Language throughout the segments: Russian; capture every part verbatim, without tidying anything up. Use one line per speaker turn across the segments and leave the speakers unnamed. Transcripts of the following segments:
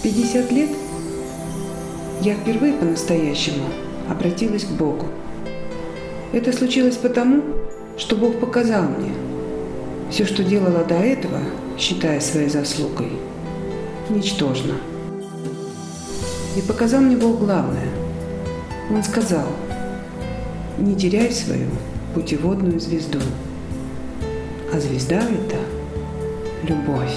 пятьдесят лет я впервые по-настоящему обратилась к Богу. Это случилось потому, что Бог показал мне все, что делала до этого, считая своей заслугой, ничтожно. И показал мне Бог главное. Он сказал: не теряй свою путеводную звезду. А звезда – это любовь.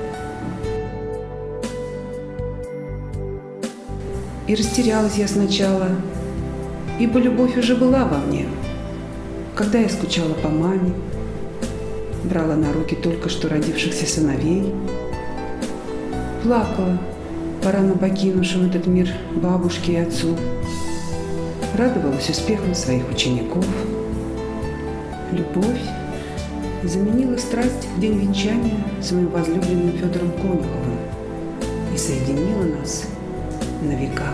И растерялась я сначала, ибо любовь уже была во мне. Когда я скучала по маме, брала на руки только что родившихся сыновей, плакала по рано покинувшим этот мир бабушке и отцу, радовалась успехам своих учеников. Любовь заменила страсть в день венчания с моим возлюбленным Федором Конюховым и соединила нас на века.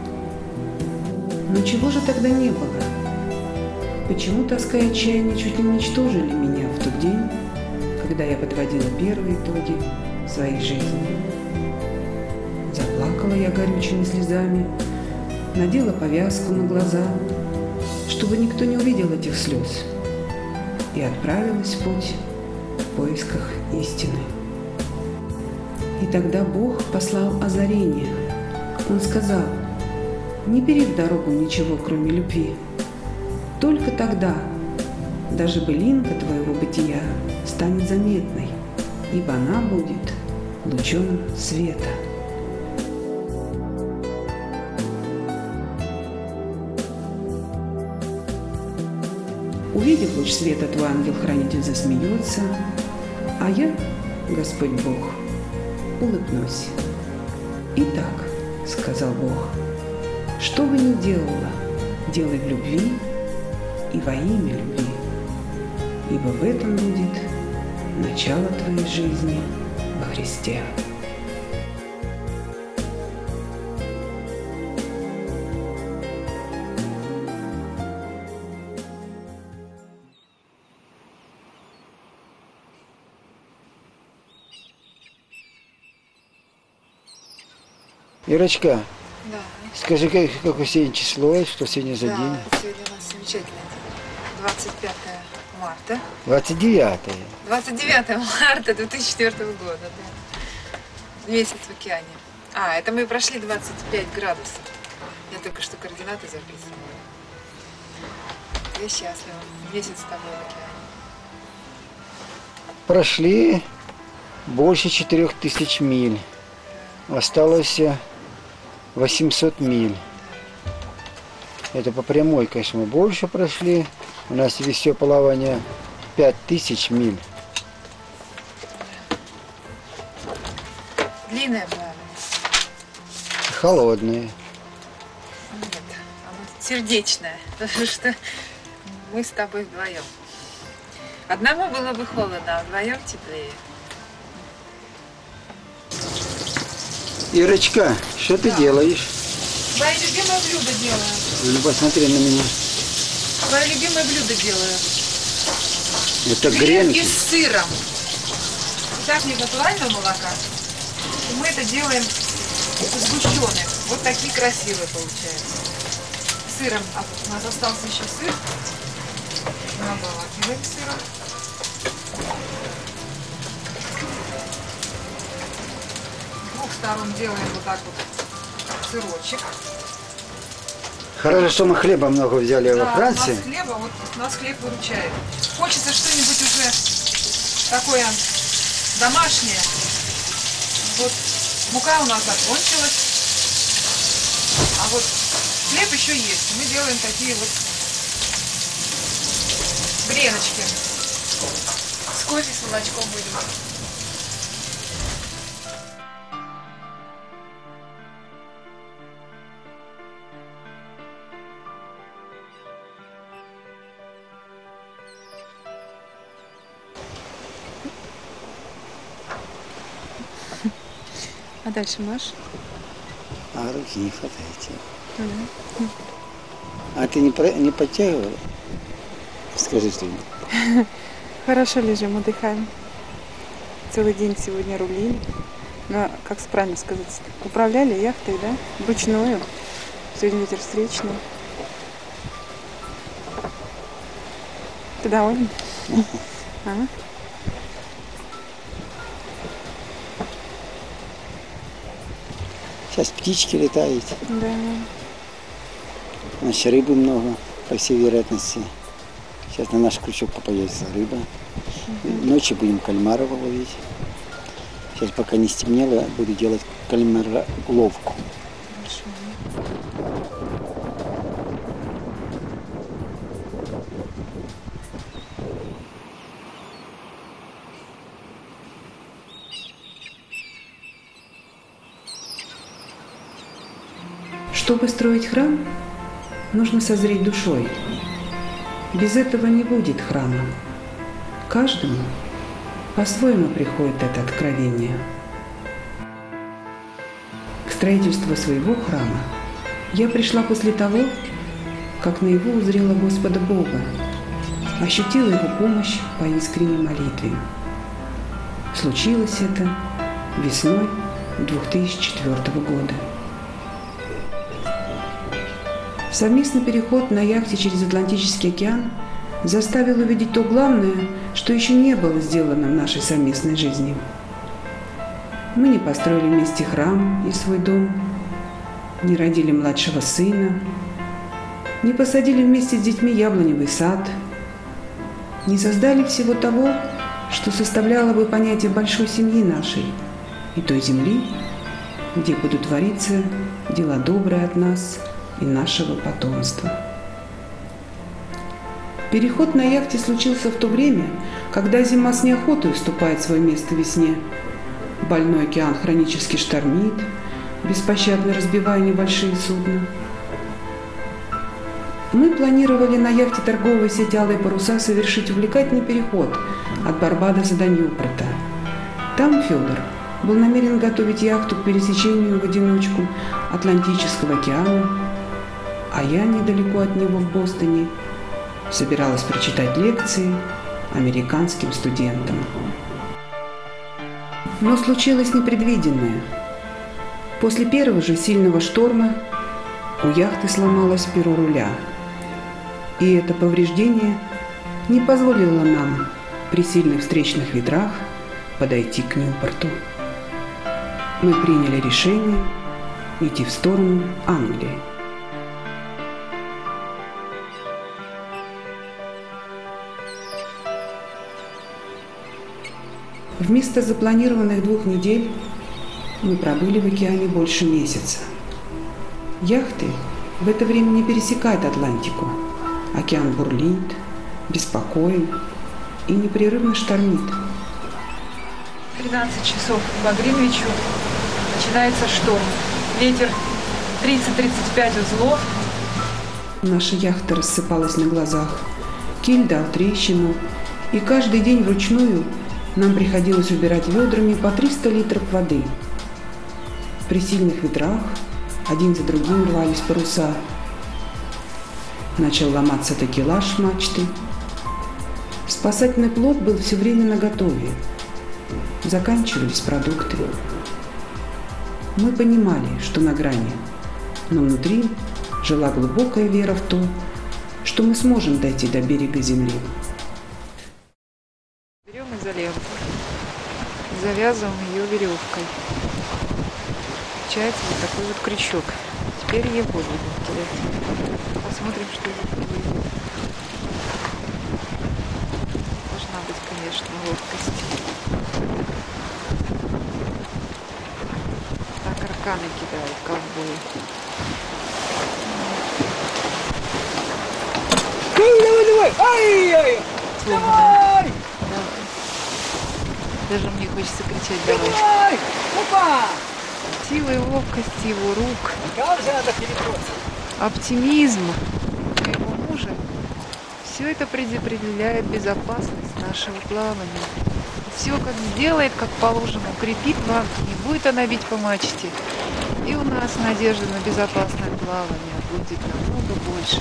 Но чего же тогда не было? Почему тоска и отчаяние чуть не уничтожили меня в тот день, когда я подводила первые итоги своей жизни? Заплакала я горючими слезами, надела повязку на глаза, чтобы никто не увидел этих слез, и отправилась в путь в поисках истины. И тогда Бог послал озарение. Он сказал: не бери в дорогу ничего, кроме любви. Только тогда даже былинка твоего бытия станет заметной, ибо она будет лучом света. Увидев луч света, твой ангел-хранитель засмеется, а я, Господь Бог, улыбнусь. Итак, сказал Бог, что бы ни делала, делай в любви и во имя любви, ибо в этом будет начало твоей жизни во Христе.
Ирочка,
да.
Скажи, как, какое сегодня число, что сегодня за
да,
день?
Сегодня у нас замечательный день. двадцать пятое марта.
двадцать девятое.
двадцать девятое марта две тысячи четвёртого года, да. Месяц в океане. А, это мы прошли двадцать пять градусов. Я только что координаты записывала. Я счастлива. Месяц с тобой в океане.
Прошли больше четырех тысяч миль. Осталось восемьсот миль. Это по прямой, конечно, мы больше прошли. У нас весь плавание пять тысяч миль.
Длинное плавание.
Холодное.
Нет, оно сердечное, потому что мы с тобой вдвоем. Одному было бы холодно, а вдвоем теплее.
Ирочка, что ты
да.
делаешь?
Твое любимое блюдо делаю.
Ну, посмотри на меня.
Твое любимое блюдо делаю.
Это
гренки.
гренки.
с сыром. Так нет натурального молока. И мы это делаем сгущенным. Вот такие красивые получаются. С сыром. А у нас остался еще сыр. Набалакиваем сыром. С двух сторон делаем вот так вот сырочек.
Хорошо, что мы хлеба много взяли
да,
во Франции.
У нас хлеба, вот у нас хлеб выручает. Хочется что-нибудь уже такое домашнее. Вот мука у нас закончилась, а вот хлеб еще есть. Мы делаем такие вот греночки. С кофе, с молочком будем. А дальше Маш?
А руки не хватаете.
Угу.
А ты не, про, не подтягивала? Скажи что-нибудь.
Хорошо лежим, отдыхаем. Целый день сегодня рулили.
Ну, как правильно сказать, управляли яхтой, да? Вручную. Сегодня ветер встречный. Ты доволен? А?
Сейчас птички летают.
Да.
Значит, рыбы много, по всей вероятности. Сейчас на наш крючок попадется рыба. Угу. Ночью будем кальмаров ловить. Сейчас пока не стемнело, буду делать кальмароловку.
Хорошо.
Чтобы строить храм, нужно созреть душой. Без этого не будет храма. Каждому по-своему приходит это откровение. К строительству своего храма я пришла после того, как наяву узрела Господа Бога, ощутила Его помощь по искренней молитве. Случилось это весной две тысячи четвёртого года. Совместный переход на яхте через Атлантический океан заставил увидеть то главное, что еще не было сделано в нашей совместной жизни. Мы не построили вместе храм и свой дом, не родили младшего сына, не посадили вместе с детьми яблоневый сад, не создали всего того, что составляло бы понятие большой семьи нашей и той земли, где будут твориться дела добрые от нас и нашего потомства. Переход на яхте случился в то время, когда зима с неохотой уступает свое место весне. Больной океан хронически штормит, беспощадно разбивая небольшие судна. Мы планировали на яхте торговой сети «Алые паруса» совершить увлекательный переход от Барбадоса до Ньюпорта. Там Федор был намерен готовить яхту к пересечению в одиночку Атлантического океана, а я недалеко от него в Бостоне собиралась прочитать лекции американским студентам. Но случилось непредвиденное. После первого же сильного шторма у яхты сломалось перо руля, и это повреждение не позволило нам при сильных встречных ветрах подойти к Ньюпорту. Мы приняли решение идти в сторону Англии. Вместо запланированных двух недель мы пробыли в океане больше месяца. Яхты в это время не пересекают Атлантику. Океан бурлит, беспокоен и непрерывно штормит.
тринадцать часов по Гринвичу начинается шторм. Ветер тридцать — тридцать пять узлов.
Наша яхта рассыпалась на глазах. Киль дал трещину, и каждый день вручную нам приходилось убирать ведрами по триста литров воды. При сильных ветрах один за другим рвались паруса. Начал ломаться такелаж мачты. Спасательный плот был все время наготове. Заканчивались продукты. Мы понимали, что на грани, но внутри жила глубокая вера в то, что мы сможем дойти до берега земли.
Берем изоленту, завязываем ее веревкой. Получается вот такой вот крючок. Теперь его будем кидать. Посмотрим, что из этого выйдет. Должна быть, конечно, ловкость. Так арканы кидают ковбои.
Давай, давай! Ай-яй!
Давай! Давай. Даже мне хочется кричать «давай».
Давай! Опа!
Сила и ловкость его рук,
Как же надо перебросить?
оптимизм моего мужа, все это предопределяет безопасность нашего плавания. Все как сделает, как положено, укрепит ванку, не будет она бить по мачте. И у нас надежда на безопасное плавание будет намного больше.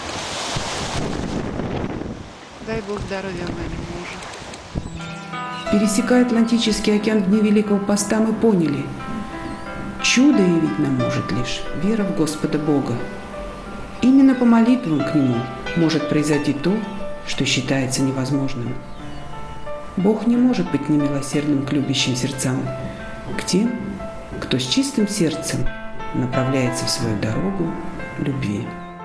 Дай Бог здоровья моему мужу.
пересекая Атлантический океан в дни Великого Поста, мы поняли – чудо явить нам может лишь вера в Господа Бога. Именно по молитвам к Нему может произойти то, что считается невозможным. Бог не может быть немилосердным к любящим сердцам, к тем, кто с чистым сердцем направляется в свою дорогу любви.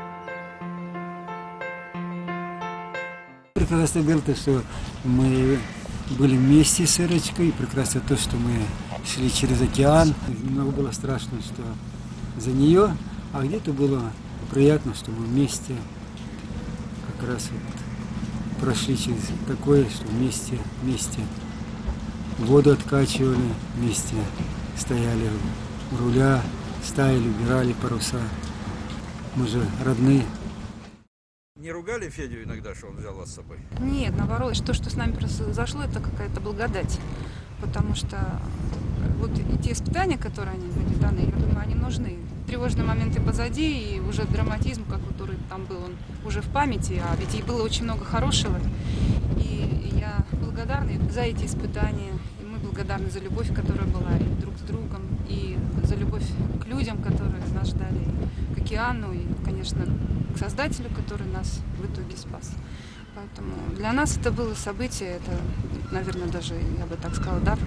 Прекрасно было то, что мы были вместе с Ирочкой, прекрасно то, что мы шли через океан. Немного было страшно, что за нее, а где-то было приятно, что мы вместе как раз вот прошли через такое, что вместе, вместе воду откачивали, вместе стояли у руля, ставили, убирали паруса. Мы же родные.
Не ругали Федю иногда, что он взял вас с собой?
Нет, наоборот, то, что с нами произошло, это какая-то благодать. Потому что вот и те испытания, которые они были даны, я думаю, они нужны. Тревожные моменты позади, и уже драматизм, который там был, он уже в памяти, а ведь и было очень много хорошего. И я благодарна за эти испытания, и мы благодарны за любовь, которая была и друг с другом, и за любовь к людям, которые нас ждали, и к океану, и, конечно, к Создателю, который нас в итоге спас. Поэтому для нас это было событие, это, наверное, даже, я бы так сказала, дар.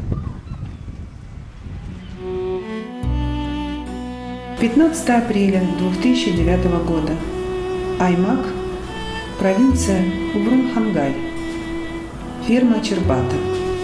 пятнадцатого апреля две тысячи девятого года. Аймак, провинция Убрун-Хангай, ферма Чербата.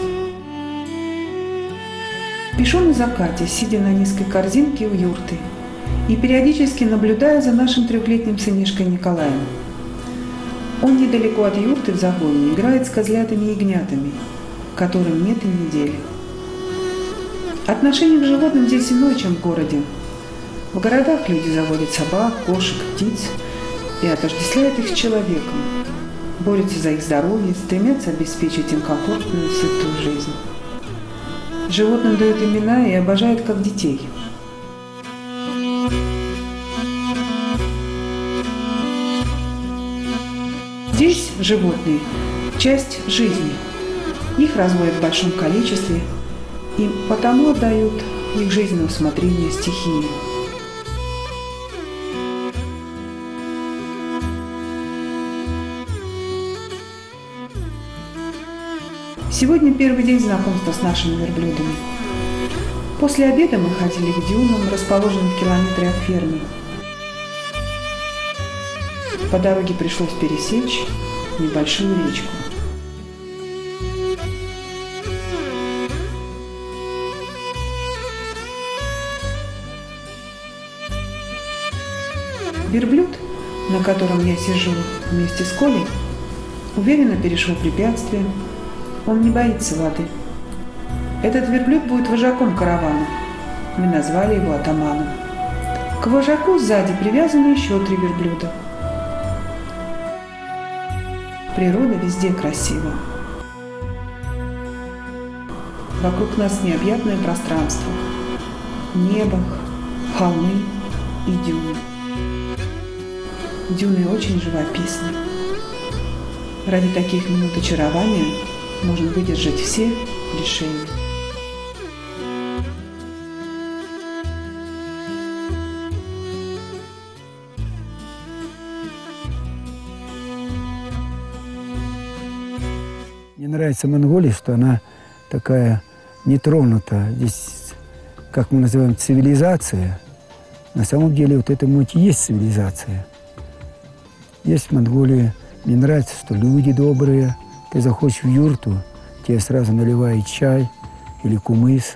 Пишу на закате, сидя на низкой корзинке у юрты и периодически наблюдая за нашим трехлетним сынишкой Николаем. Он недалеко от юрты в загоне играет с козлятами и ягнятами, которым нет и недели. Отношение к животным здесь иное, чем в городе. В городах люди заводят собак, кошек, птиц и отождествляют их с человеком, борются за их здоровье, стремятся обеспечить им комфортную, сытую жизнь. Животным дают имена и обожают как детей. Здесь животные – часть жизни. Их разводят в большом количестве и потому отдают их жизнь на усмотрение стихии. Сегодня первый день знакомства с нашими верблюдами. После обеда мы ходили к дюнам, расположенным в километре от фермы. По дороге пришлось пересечь небольшую речку. Верблюд, на котором я сижу вместе с Колей, уверенно перешел препятствие. Он не боится воды. Этот верблюд будет вожаком каравана. Мы назвали его атаманом. К вожаку сзади привязаны еще три верблюда. Природа везде красива. Вокруг нас необъятное пространство. Небо, холмы и дюны. Дюны очень живописны. Ради таких минут очарования можно выдержать все лишения.
Мне нравится Монголия, что она такая нетронутая. Здесь, как мы называем, цивилизация. На самом деле вот это муть и есть цивилизация. Есть в Монголии. Мне нравится, что люди добрые. Ты заходишь в юрту, тебе сразу наливают чай или кумыс.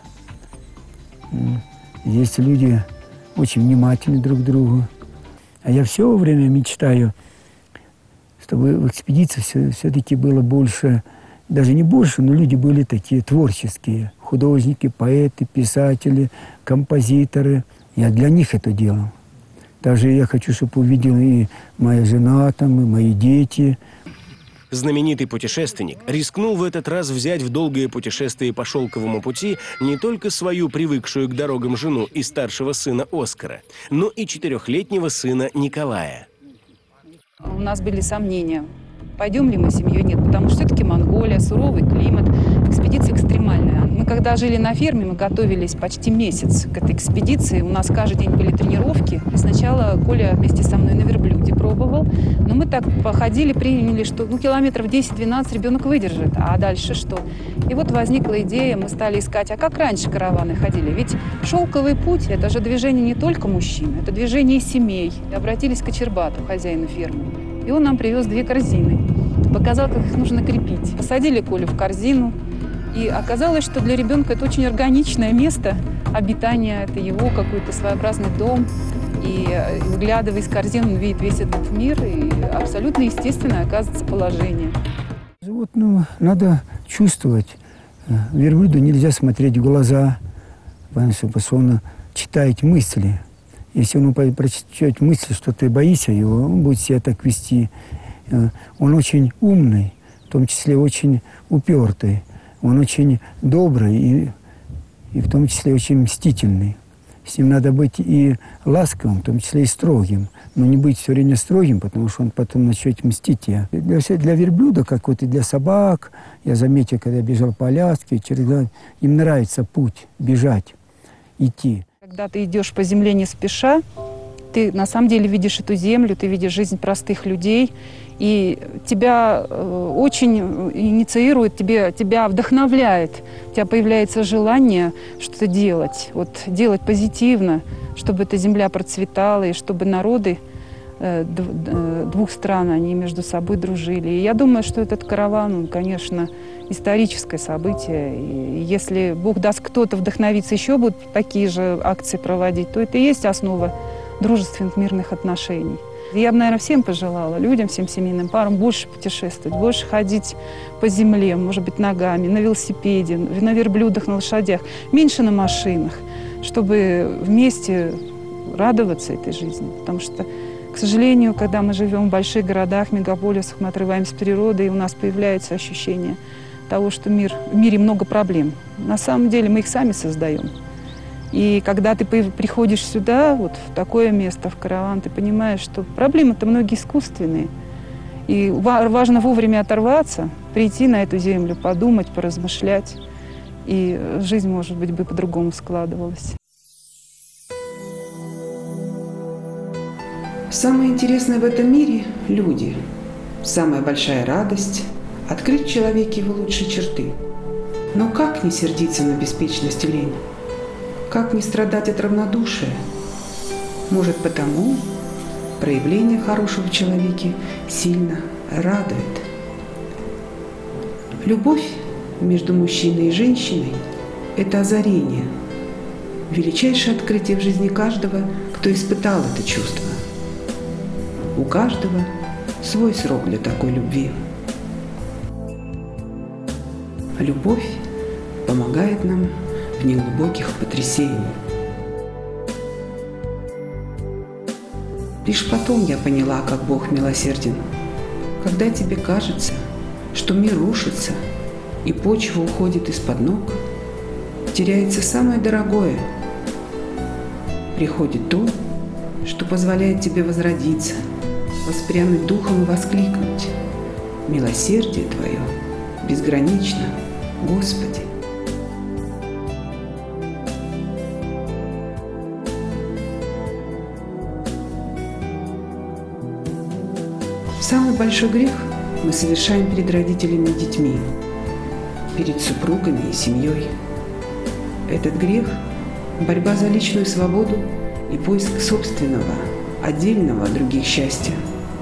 Здесь люди очень внимательны друг к другу. А я все время мечтаю, чтобы в экспедиции все, все-таки было больше, даже не больше, но люди были такие творческие. Художники, поэты, писатели, композиторы. Я для них это делал. Даже я хочу, чтобы увидела и моя жена, там, и мои дети.
Знаменитый путешественник рискнул в этот раз взять в долгое путешествие по шелковому пути не только свою привыкшую к дорогам жену и старшего сына Оскара, но и четырехлетнего сына Николая.
У нас были сомнения, пойдем ли мы с семьей, нет, потому что все-таки Монголия, суровый климат, экспедиция экстремальная. Мы когда жили на ферме, мы готовились почти месяц к этой экспедиции. У нас каждый день были тренировки. И сначала Коля вместе со мной на верблюде пробовал. Но мы так походили, приняли, что ну, километров десять-двенадцать ребенок выдержит. А дальше что? И вот возникла идея, мы стали искать, а как раньше караваны ходили? Ведь шелковый путь – это же движение не только мужчин, это движение семей. И обратились к Кочербату, хозяину фермы. И он нам привез две корзины. Показал, как их нужно крепить. Посадили Колю в корзину. И оказалось, что для ребенка это очень органичное место обитания. Это его какой-то своеобразный дом. И выглядывая из корзины, он видит весь этот мир. И абсолютно естественное оказывается положение.
Животному надо чувствовать. Верблюду нельзя смотреть в глаза, потому что он читает мысли. Если он прочитает мысли, что ты боишься его, он будет себя так вести. Он очень умный, в том числе очень упертый. Он очень добрый и, и в том числе очень мстительный. С ним надо быть и ласковым, в том числе и строгим. Но не быть все время строгим, потому что он потом начнет мстить. Для, для верблюда, как вот и для собак, я заметил, когда я бежал по Аляске, через, им нравится путь, бежать, идти.
Когда ты идешь по земле не спеша, ты на самом деле видишь эту землю, ты видишь жизнь простых людей, и тебя э, очень инициирует, тебе, тебя вдохновляет, у тебя появляется желание что-то делать, вот, делать позитивно, чтобы эта земля процветала, и чтобы народы э, двух стран, они между собой дружили. И я думаю, что этот караван, он, конечно, историческое событие. И если Бог даст, кто-то вдохновиться, еще будут такие же акции проводить, то это и есть основа дружественных мирных отношений. Я бы, наверное, всем пожелала, людям, всем семейным парам, больше путешествовать, больше ходить по земле, может быть, ногами, на велосипеде, на верблюдах, на лошадях, меньше на машинах, чтобы вместе радоваться этой жизни. Потому что, к сожалению, когда мы живем в больших городах, мегаполисах, мы отрываемся от природы, и у нас появляется ощущение того, что мир, в мире много проблем. На самом деле мы их сами создаем. И когда ты приходишь сюда, вот в такое место, в караван, ты понимаешь, что проблемы-то многие искусственные. И важно вовремя оторваться, прийти на эту землю, подумать, поразмышлять. И жизнь, может быть, бы по-другому складывалась.
Самое интересное в этом мире – люди. Самая большая радость – открыть в человеке его лучшие черты. Но как не сердиться на беспечность и лень? Как не страдать от равнодушия? Может, потому проявление хорошего в человеке сильно радует. Любовь между мужчиной и женщиной – это озарение, величайшее открытие в жизни каждого, кто испытал это чувство. У каждого свой срок для такой любви. Любовь помогает нам в неглубоких потрясениях. Лишь потом я поняла, как Бог милосерден. Когда тебе кажется, что мир рушится и почва уходит из-под ног, теряется самое дорогое. Приходит то, что позволяет тебе возродиться, воспрянуть духом и воскликнуть: «Милосердие Твое безгранично, Господи!» Самый большой грех мы совершаем перед родителями и детьми, перед супругами и семьей. Этот грех – борьба за личную свободу и поиск собственного, отдельного от других счастья.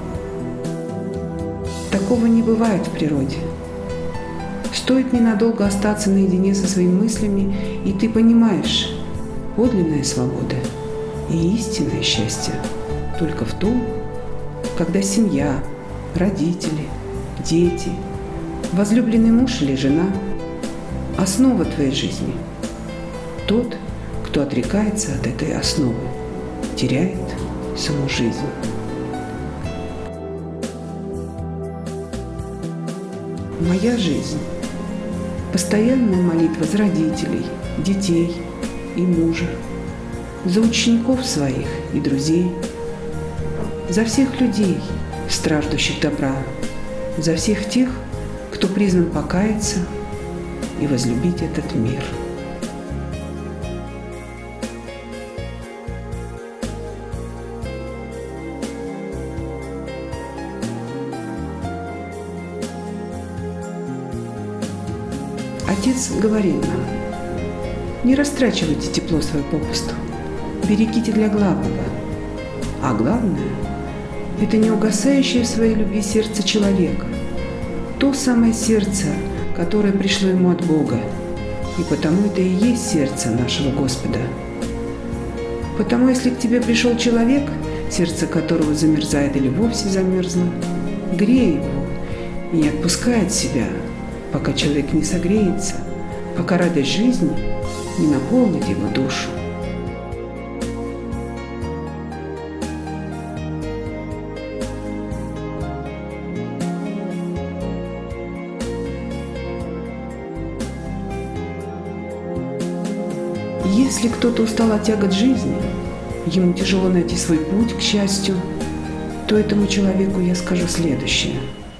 Такого не бывает в природе. Стоит ненадолго остаться наедине со своими мыслями, и ты понимаешь, подлинная свобода и истинное счастье только в том, когда семья, родители, дети, возлюбленный муж или жена – основа твоей жизни. Тот, кто отрекается от этой основы, теряет саму жизнь. Моя жизнь – постоянная молитва за родителей, детей и мужа, за учеников своих и друзей, за всех людей, страждущих добра, за всех тех, кто призван покаяться и возлюбить этот мир. Отец говорил нам: не растрачивайте тепло свое попусту, берегите для главного. А главное – это не угасающее в своей любви сердце человека, то самое сердце, которое пришло ему от Бога, и потому это и есть сердце нашего Господа. Потому если к тебе пришел человек, сердце которого замерзает или вовсе замерзло, грей его и не отпускай от себя, пока человек не согреется, пока радость жизни не наполнит его душу. Если кто-то устал от тягот жизни, ему тяжело найти свой путь к счастью, то этому человеку я скажу следующее.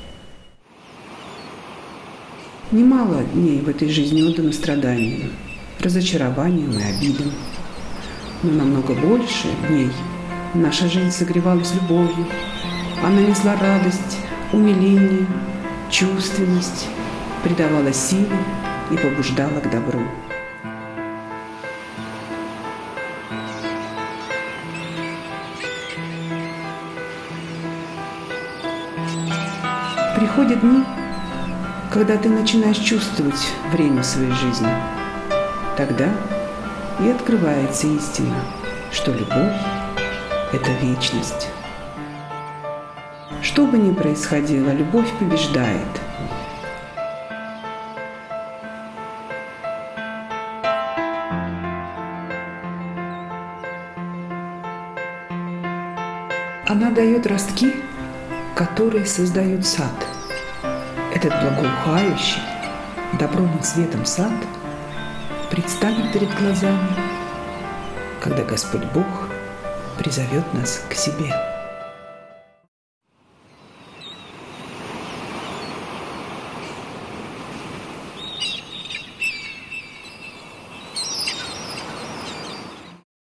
Немало дней в этой жизни отдано страданиям, разочарованиям и обидам. Но намного больше дней наша жизнь согревалась любовью. Она несла радость, умиление, чувственность, придавала силы и побуждала к добру. Приходят дни, когда ты начинаешь чувствовать время своей жизни. Тогда и открывается истина, что любовь – это вечность. Что бы ни происходило, любовь побеждает. Она дает ростки, которые создают сад. Этот благоухающий, добром и светом сад предстанет перед глазами, когда Господь Бог призовет нас к себе.